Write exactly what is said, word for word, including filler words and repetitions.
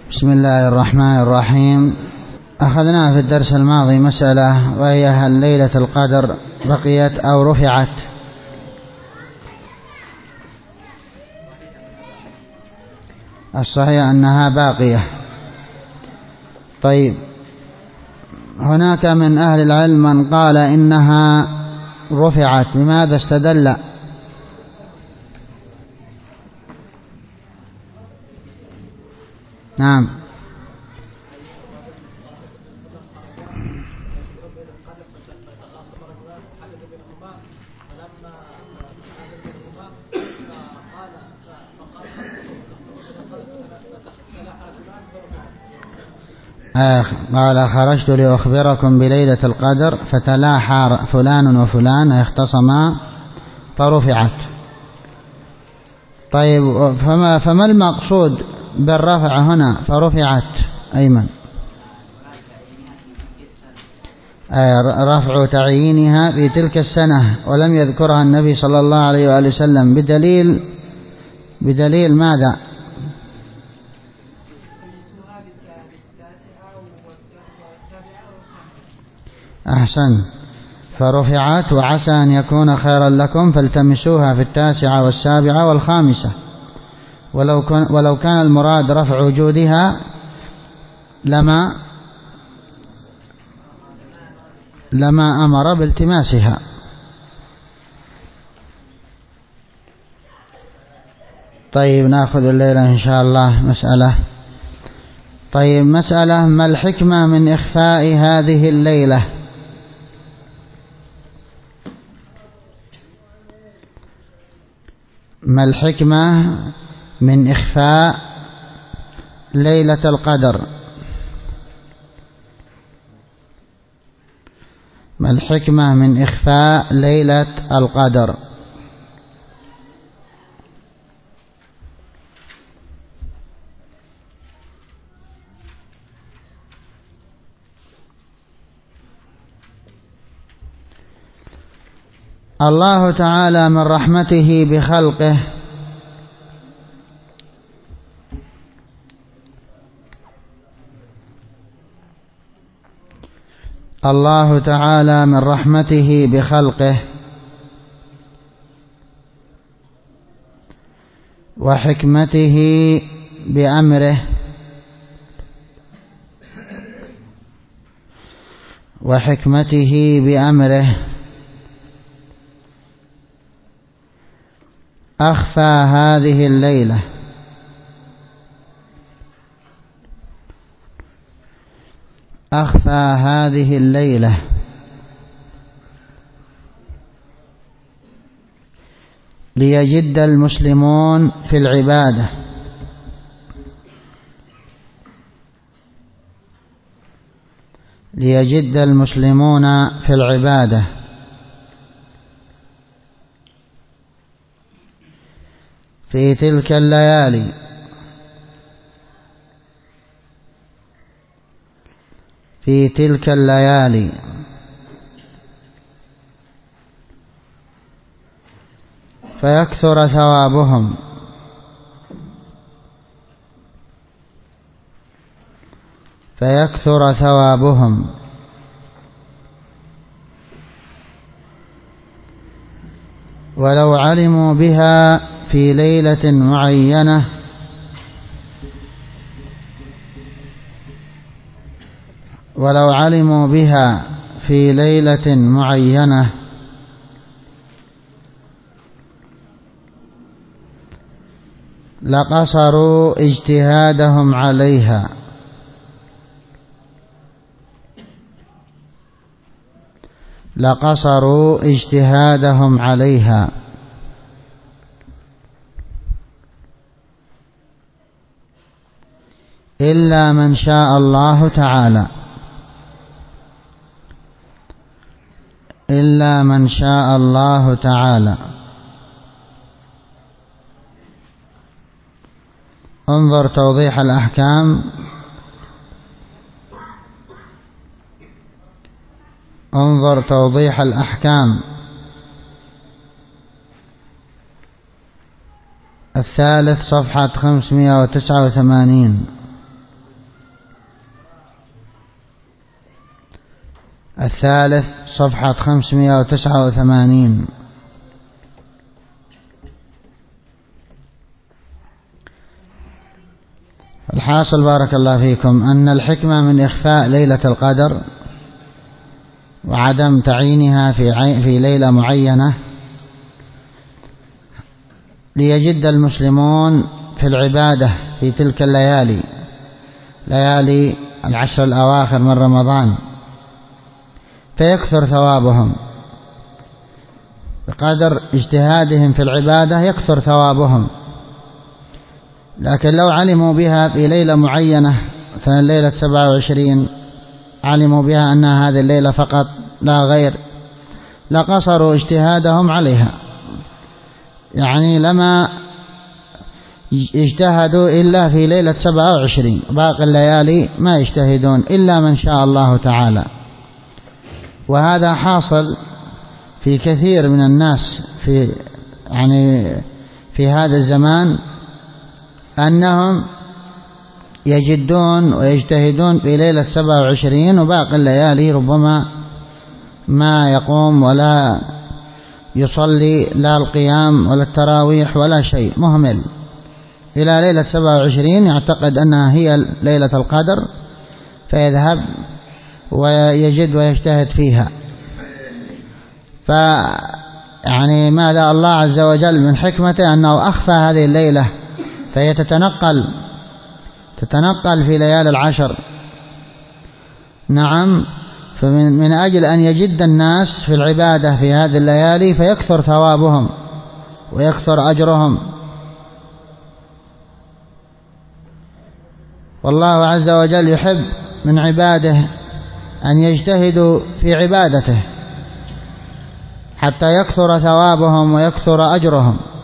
بسم الله الرحمن الرحيم. أخذنا في الدرس الماضي مسألة وهي هل ليلة القدر بقيت أو رفعت؟ الصحيح أنها باقية. طيب، هناك من أهل العلم من قال إنها رفعت. بماذا استدل؟ نعم. قال خرجت لأخبركم بليلة القدر فتلاحى فلان وفلان اختصما فرفعت. طيب، فما, فما المقصود بالرفع هنا فرفعت؟ أيمن. رفع تعيينها في تلك السنة ولم يذكرها النبي صلى الله عليه وآله وسلم بدليل بدليل ماذا؟ أحسن. فرفعت وعسى أن يكون خيرا لكم فالتمسوها في التاسعة والسابعة والخامسة. ولو كان, ولو كان المراد رفع وجودها لما لما أمر بالتماسها. طيب، نأخذ الليلة إن شاء الله مسألة. طيب، مسألة: ما الحكمة من إخفاء هذه الليلة؟ ما الحكمة من إخفاء ليلة القدر؟ ما الحكمة من إخفاء ليلة القدر؟ الله تعالى من رحمته بخلقه الله تعالى من رحمته بخلقه وحكمته بأمره وحكمته بأمره أخفى هذه الليلة أخفى هذه الليلة ليجد المسلمون في العبادة ليجد المسلمون في العبادة في تلك الليالي في تلك الليالي فيكثر ثوابهم فيكثر ثوابهم ولو علموا بها في ليلة معينة ولو علموا بها في ليلة معينة لقصروا اجتهادهم عليها لقصروا اجتهادهم عليها إلا من شاء الله تعالى إلا من شاء الله تعالى انظر توضيح الأحكام انظر توضيح الأحكام الثالث صفحة خمسمائة وتسعة وثمانين. الثالث صفحة خمسمائة وتسعة وثمانين. الحاصل بارك الله فيكم أن الحكمة من إخفاء ليلة القدر وعدم تعيينها في في ليلة معينة ليجد المسلمون في العبادة في تلك الليالي، ليالي العشر الأواخر من رمضان، فيكثر ثوابهم بقدر اجتهادهم في العبادة، يكثر ثوابهم. لكن لو علموا بها في ليلة معينة مثلا ليلة سبعة وعشرين، علموا بها أنها هذه الليلة فقط لا غير، لقصروا اجتهادهم عليها، يعني لما اجتهدوا إلا في ليلة سبعة وعشرين، باقي الليالي ما يجتهدون إلا من شاء الله تعالى. وهذا حاصل في كثير من الناس في يعني في هذا الزمان، أنهم يجدون ويجتهدون في ليلة سبعة وعشرين وباقي الليالي ربما ما يقوم ولا يصلي لا القيام ولا التراويح ولا شيء، مهمل إلى ليلة سبعة وعشرين، يعتقد أنها هي ليلة القدر فيذهب ويجد ويجتهد فيها. ف يعني ماذا الله عز وجل من حكمته أنه أخفى هذه الليلة، فهي تتنقل تتنقل في ليالي العشر. نعم، فمن من أجل أن يجد الناس في العبادة في هذه الليالي فيكثر ثوابهم ويكثر أجرهم. والله عز وجل يحب من عباده أن يجتهدوا في عبادته حتى يكثر ثوابهم ويكثر أجرهم.